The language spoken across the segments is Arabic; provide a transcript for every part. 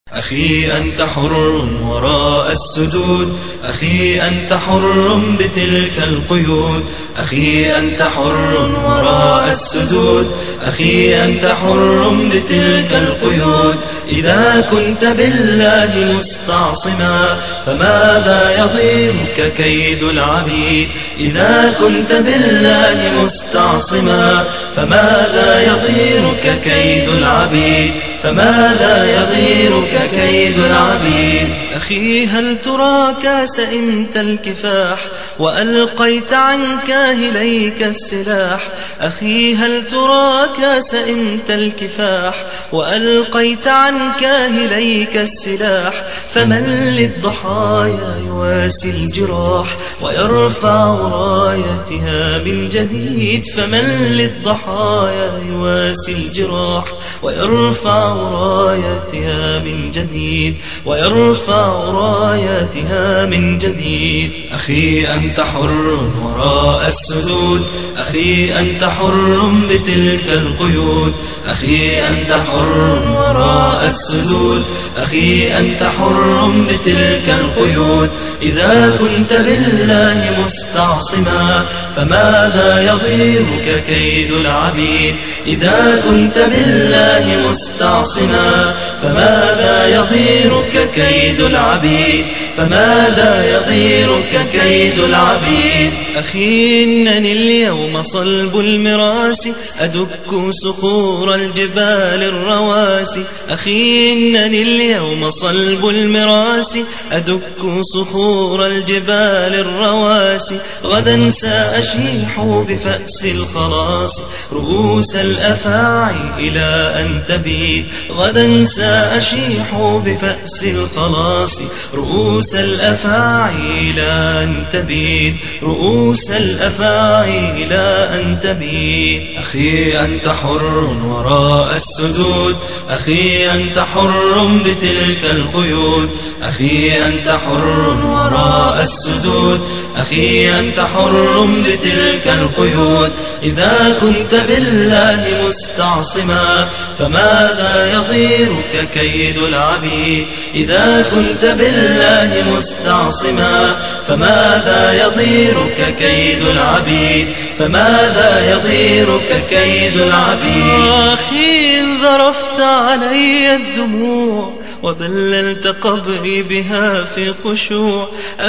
أخي أنت حر وراء السدود، أخي أنت حر بتلك القيود، أخي أنت حر وراء السدود، أخي أنت حر بتلك القيود. إذا كنت بالله مستعصما فماذا يضيرك كيد العبيد؟ إذا كنت بالله مستعصما فماذا يضيرك كيد العبيد؟ فماذا يضيرك كيد العبيد؟ أخي هل تراك سئمت الكفاح وألقيت عن كاهليك السلاح؟ أخي هل تراك سئمت الكفاح وألقيت عن كاهليك السلاح؟ فمن للضحايا يواسي الجراح ويرفع رايتها من جديد؟ فمن للضحايا يواسي الجراح ويرفع رايتها من جديد، ويرفع رايتها من جديد. أخي أنت حر وراء السدود، أخي أنت حر بتلك القيود، أخي أنت حر وراء السدود، أخي أنت حر بتلك القيود. إذا كنت بالله مستعصما فماذا يضيرك كيد العبيد؟ إذا كنت بالله مستعصما فماذا يضيرك كيد العبيد؟ فماذا يضيرك كيد العبيد؟ أخي إنني اليوم صلب المراس أدك صخور الجبال الرواسي، أخي إنني اليوم صلب المراس أدك صخور الجبال الرواسي. غدا سأشيح بفأس الخلاص رؤوس الأفاعي إلى أن تبيد، غدا سأشيح بفأس الخلاص رؤوس الأفاعي إلى أن تبيد، رؤوس الأفاعي إلى أن تبيد. أخي أنت حر وراء السدود، أخي أنت حر بتلك القيود، أخي أنت حر وراء السدود، أخي أنت حر بتلك القيود. إذا كنت بالله مستعصما فماذا يضيرك كيد العبيد؟ إذا كنت بالله مستعصما فماذا يضيرك كيد العبيد؟ فماذا يضيرك كيد العبيد؟ أخي إن ذرفت علي الدموع وبللت قبري بها في خشوع،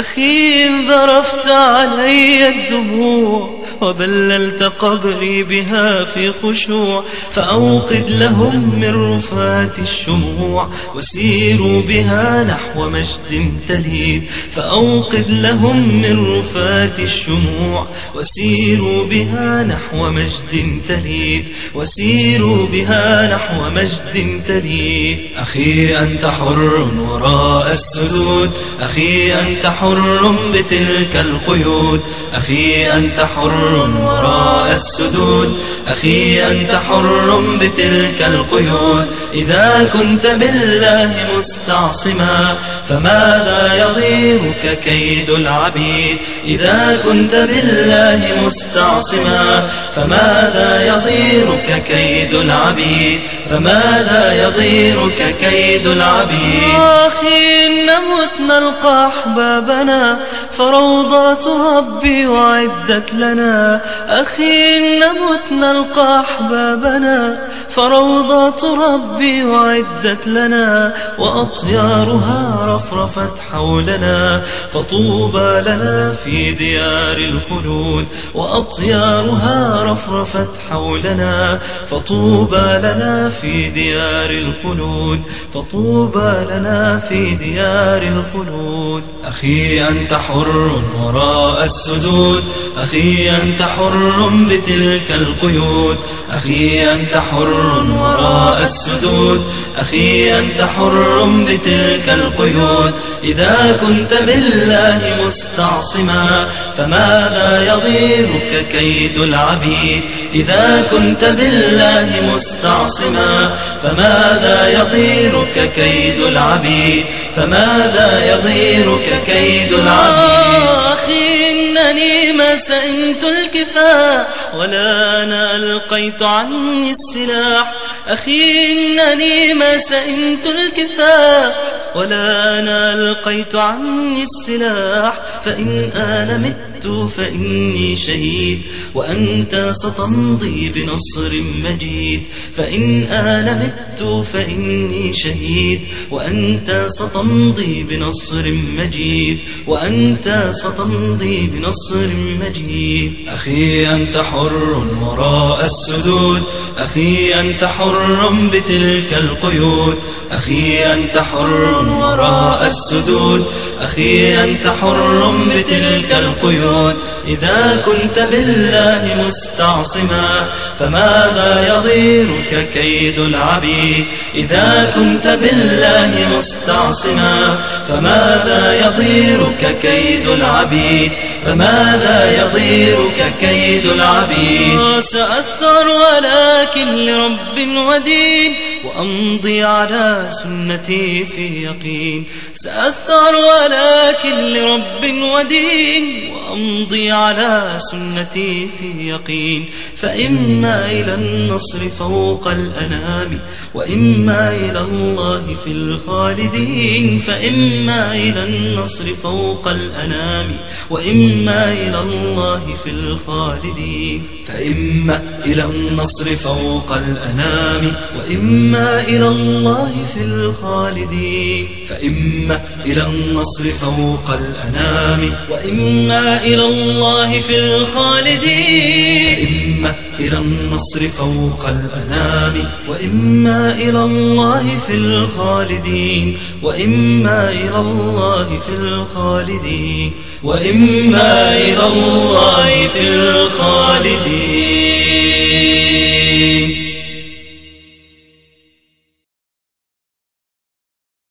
أخي إن ذرفت علي الدموع وبللت قبري بها في خشوع، فأوقد لهم من رفات الشموع وسيروا بها نحو مجد تليد، فأوقد لهم من رفات الشموع وسيروا بها نحو مجد تليد، وسيروا بها نحو مجد تليد. أخي أنت حر وراء السدود، أخي أنت حر بتلك القيود، أخي أنت حر وراء السدود، أخي أنت حر بتلك القيود. إذا كنت بالله مستعصما فماذا يضيرك كيد العبيد؟ إذا كنت بالله مستعصما فماذا يضيرك كيد العبيد؟ فماذا يضيرك كيد العبيد؟ أخي إن متنا نلقى أحبابنا فروضات ربي وعدت لنا، أخي إن متنا نلقى أحبابنا فروضات ربي وعدت لنا، وأطيارها رفرفت حولنا فطوبى لنا في ديار الخلود، وأطيارها رفرفت حولنا فطوبى لنا في ديار الخلود، فطوبى لنا في ديار الخلود. أخي أنت حر وراء السدود، أخي أنت حر بتلك القيود، أخي أنت حر وراء السدود، أخي أنت حر بتلك القيود. إذا كنت بالله مستعصما فماذا يضيرك كيد العبيد؟ إذا كنت بالله مستعصما فماذا يضيرك كيد العبيد؟ فماذا يضيرك كيد العبيد؟ أخي إنني ما سئمت الكفاح ولا أنا ألقيت عني السلاح، أخي إنني ما سئمت الكفاح ولا أنا ألقيت عني السلاح، فإن أنا مت فإني شهيد وأنت ستمضي بنصر مجيد، فإن أنا مت فإني شهيد وأنت ستمضي بنصر مجيد، وأنت ستمضي بنصر مجيد. أخي أنت حر وراء السدود، أخي أنت حر بتلك القيود، أخي أنت حر وراء السدود، أخي أنت حر بتلك القيود. إذا كنت بالله مستعصما فماذا يضيرك كيد العبيد، إذا كنت بالله مستعصما فماذا يضيرك كيد العبيد، فماذا يضيرك كيد العبيد. سأثر ولكن لرب ودين وأمضي على سنتي في يقين، سأثر ولكن لرب ودين وأمضي على سنتي في يقين، فإما إلى النصر فوق الأنام وإما إلى الله في الخالدين، فإما إلى النصر فوق الأنام وإما إلى الله في الخالدين، فإما إلى النصر فوق الأنام وإما إلى الله في الخالدين، فإما إلى النصر فوق الأنام وإما إلى الله في الخالدين، فإما إلى النصر فوق الأنام وإما إلى الله في الخالدين، وإما إلى الله في الخالدين، وإما إلى الله في الخالدين.